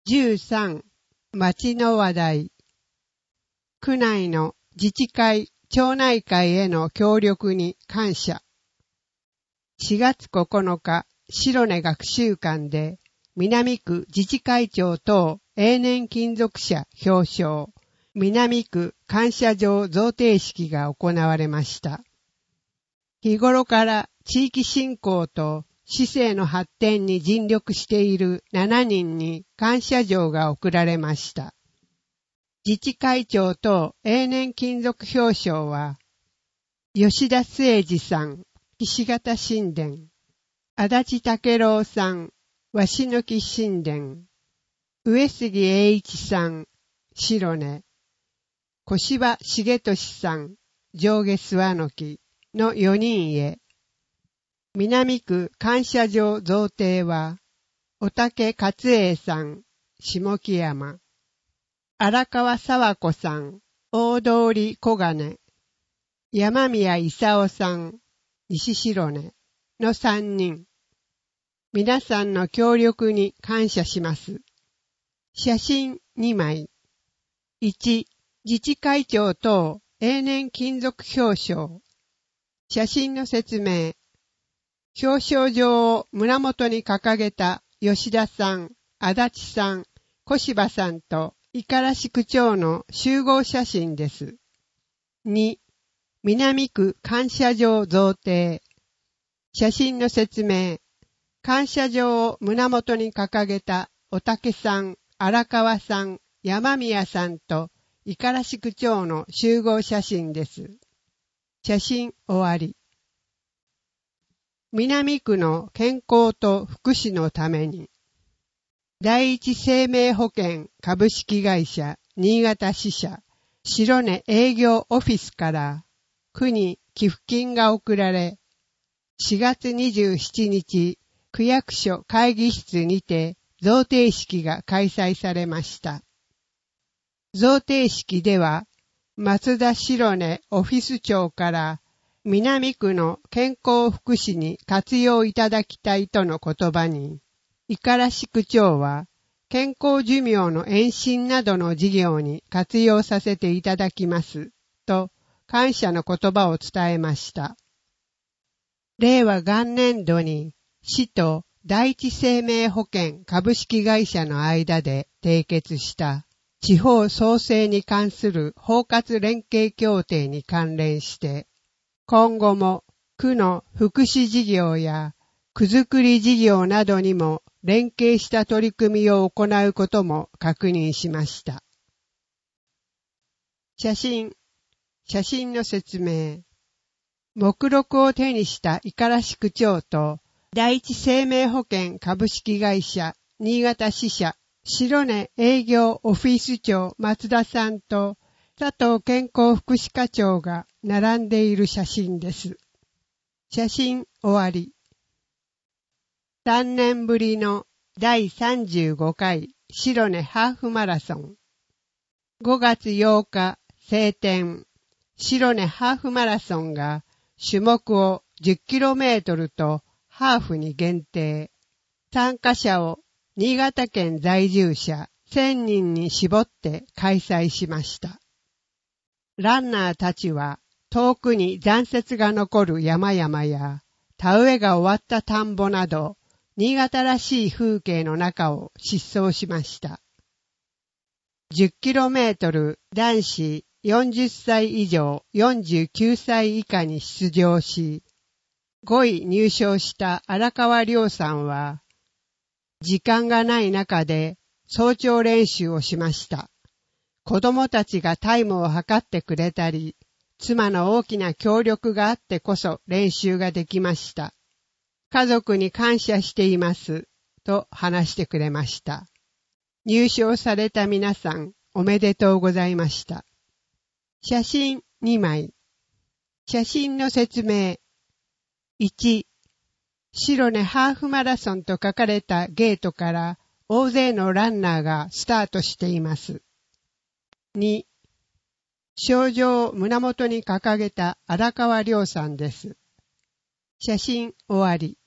13、町の話題。区内の自治会、町内会への協力に感謝。4月9日、白根学習館で、南区自治会長等永年勤続者表彰、南区感謝状贈呈式が行われました。日頃から地域振興と市政の発展に尽力している7人に感謝状が贈られました。自治会長等永年勤続表彰は、吉田末治さん、岸形神殿、足立武郎さん、鷲抜神殿、上杉栄一さん、白根、小柴重俊さん、上下諏訪の木の4人へ、南区感謝状贈呈は、おたけ勝栄さん、下木山、荒川沢子さん、大通小金、山宮勲さん、西白根の3人。皆さんの協力に感謝します。写真2枚。1、自治会長等永年勤続表彰。写真の説明。表彰状を胸元に掲げた吉田さん、足立さん、小柴さんと五十嵐区長の集合写真です。2、南区感謝状贈呈。写真の説明。感謝状を胸元に掲げたおたけさん、荒川さん、山宮さんと五十嵐区長の集合写真です。写真終わり。南区の健康と福祉のために、第一生命保険株式会社新潟支社白根営業オフィスから区に寄付金が贈られ、4月27日、区役所会議室にて贈呈式が開催されました。贈呈式では、松田白根オフィス長から南区の健康福祉に活用いただきたいとの言葉に、五十嵐区長は健康寿命の延伸などの事業に活用させていただきますと感謝の言葉を伝えました。令和元年度に市と第一生命保険株式会社の間で締結した地方創生に関する包括連携協定に関連して、今後も区の福祉事業や区づくり事業などにも連携した取り組みを行うことも確認しました。写真の説明。目録を手にした五十嵐区長と第一生命保険株式会社新潟支社白根営業オフィス長松田さんと佐藤健康福祉課長が並んでいる写真です。写真終わり。3年ぶりの第35回白根ハーフマラソン。5月8日晴天。白根ハーフマラソンが種目を 10km とハーフに限定。参加者を新潟県在住者1000人に絞って開催しました。ランナーたちは遠くに残雪が残る山々や田植えが終わった田んぼなど新潟らしい風景の中を疾走しました。10km 男子40歳以上49歳以下に出場し、5位入賞した荒川亮さんは、時間がない中で早朝練習をしました。子供たちがタイムを測ってくれたり、妻の大きな協力があってこそ練習ができました。家族に感謝しています、と話してくれました。入賞された皆さん、おめでとうございました。写真2枚。写真の説明。1、白根ハーフマラソンと書かれたゲートから大勢のランナーがスタートしています。2、賞状を胸元に掲げた荒川亮さんです。写真終わり。